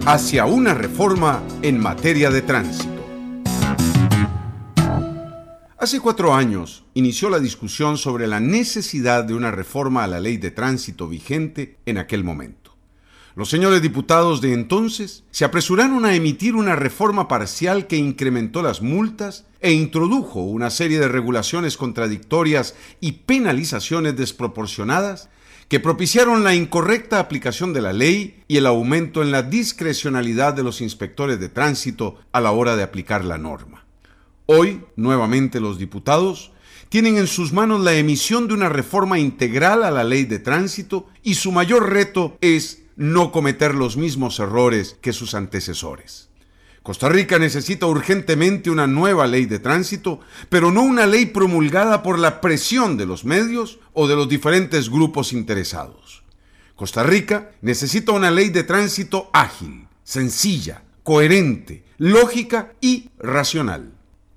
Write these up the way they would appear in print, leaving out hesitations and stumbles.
hacia una reforma en materia de tránsito. Hace 4 años inició la discusión sobre la necesidad de una reforma a la ley de tránsito vigente en aquel momento. Los señores diputados de entonces se apresuraron a emitir una reforma parcial que incrementó las multas e introdujo una serie de regulaciones contradictorias y penalizaciones desproporcionadas que propiciaron la incorrecta aplicación de la ley y el aumento en la discrecionalidad de los inspectores de tránsito a la hora de aplicar la norma. Hoy, nuevamente, los diputados tienen en sus manos la emisión de una reforma integral a la ley de tránsito y su mayor reto es no cometer los mismos errores que sus antecesores. Costa Rica necesita urgentemente una nueva ley de tránsito, pero no una ley promulgada por la presión de los medios o de los diferentes grupos interesados. Costa Rica necesita una ley de tránsito ágil, sencilla, coherente, lógica y racional.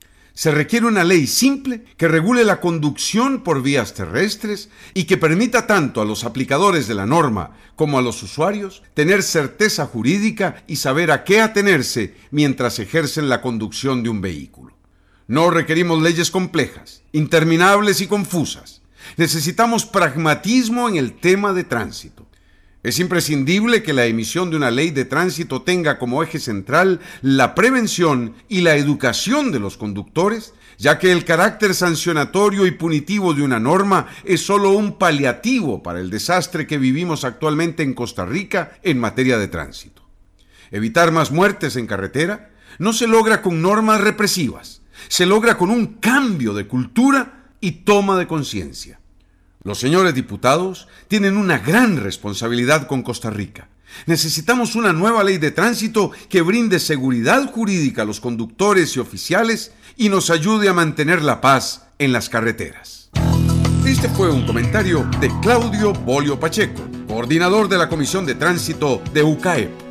Se requiere una ley simple que regule la conducción por vías terrestres y que permita tanto a los aplicadores de la norma como a los usuarios tener certeza jurídica y saber a qué atenerse mientras ejercen la conducción de un vehículo. No requerimos leyes complejas, interminables y confusas. Necesitamos pragmatismo en el tema de tránsito. Es imprescindible que la emisión de una ley de tránsito tenga como eje central la prevención y la educación de los conductores, ya que el carácter sancionatorio y punitivo de una norma es solo un paliativo para el desastre que vivimos actualmente en Costa Rica en materia de tránsito. Evitar más muertes en carretera no se logra con normas represivas, se logra con un cambio de cultura y toma de conciencia. Los señores diputados tienen una gran responsabilidad con Costa Rica. Necesitamos una nueva ley de tránsito que brinde seguridad jurídica a los conductores y oficiales y nos ayude a mantener la paz en las carreteras. Este fue un comentario de Claudio Bolio Pacheco, coordinador de la Comisión de Tránsito de UCAEP.